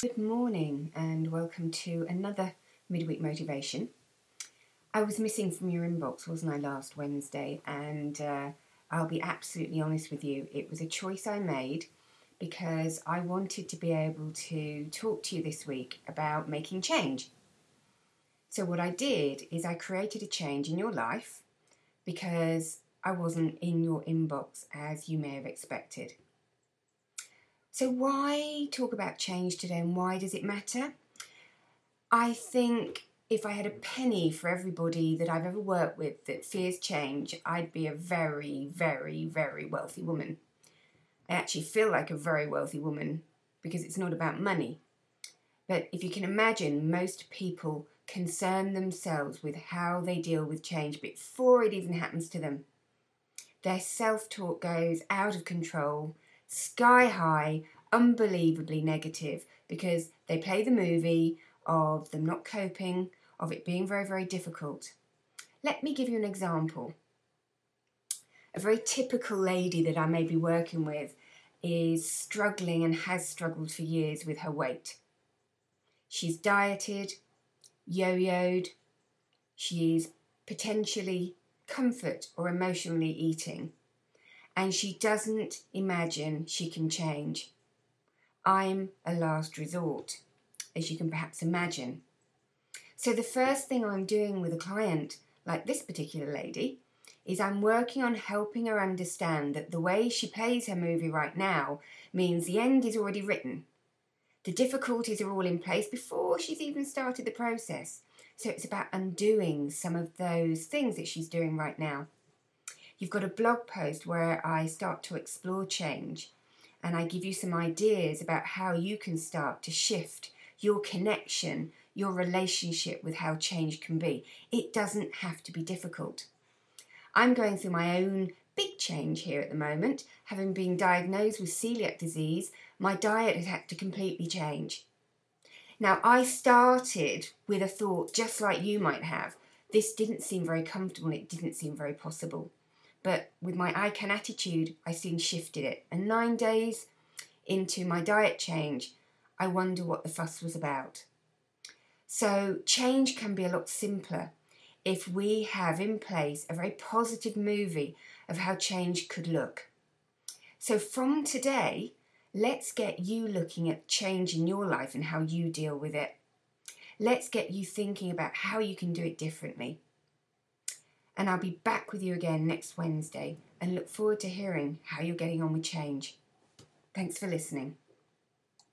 Good morning and welcome to another midweek motivation. I was missing from your inbox, wasn't I, last Wednesday? And I'll be absolutely honest with you, it was a choice I made because I wanted to be able to talk to you this week about making change. So what I did is I created a change in your life because I wasn't in your inbox as you may have expected. So why talk about change today and why does it matter? I think if I had a penny for everybody that I've ever worked with that fears change, I'd be a very, very, very wealthy woman. I actually feel like a very wealthy woman because it's not about money. But if you can imagine, most people concern themselves with how they deal with change before it even happens to them. Their self-talk goes out of control, sky high, unbelievably negative because they play the movie of them not coping, of it being very, very difficult. Let me give you an example. A very typical lady that I may be working with is struggling and has struggled for years with her weight. She's dieted, yo-yoed, she's potentially comfort or emotionally eating, and she doesn't imagine she can change. I'm a last resort, as you can perhaps imagine. So the first thing I'm doing with a client like this particular lady is I'm working on helping her understand that the way she plays her movie right now means the end is already written. The difficulties are all in place before she's even started the process. So it's about undoing some of those things that she's doing right now. You've got a blog post where I start to explore change and I give you some ideas about how you can start to shift your connection, your relationship with how change can be. It doesn't have to be difficult. I'm going through my own big change here at the moment. Having been diagnosed with celiac disease, my diet has had to completely change. Now, I started with a thought just like you might have. This didn't seem very comfortable, it didn't seem very possible. But with my I can attitude, I soon shifted it. And 9 days into my diet change, I wonder what the fuss was about. So change can be a lot simpler if we have in place a very positive movie of how change could look. So from today, let's get you looking at change in your life and how you deal with it. Let's get you thinking about how you can do it differently. And I'll be back with you again next Wednesday and look forward to hearing how you're getting on with change. Thanks for listening.